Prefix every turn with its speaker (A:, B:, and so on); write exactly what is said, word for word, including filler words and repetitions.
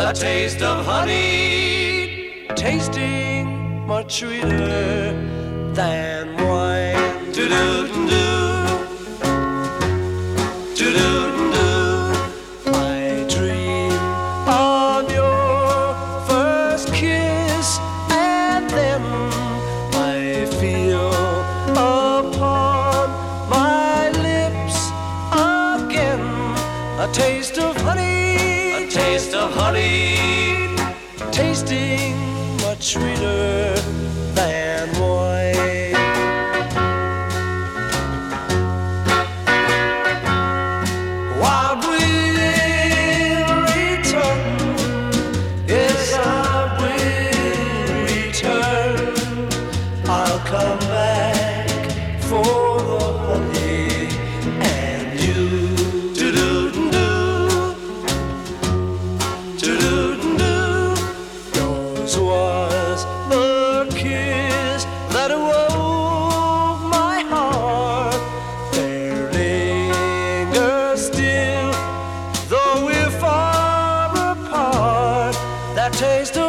A: a taste of honey,
B: tasting much sweeter than wine.
A: Do-do-do-do, do-do-do-do.
B: I dream of your first kiss, and then I feel upon my lips again a taste of honey,
A: A taste of honey,
B: tasting much sweeter than wine. Wild will return, yes I will return. I'll come back for the honey and you.
A: do-do-do-do, do-do-do-do.
B: Yours was the kiss that awoke my heart. There lingers still, though we're far apart, that taste of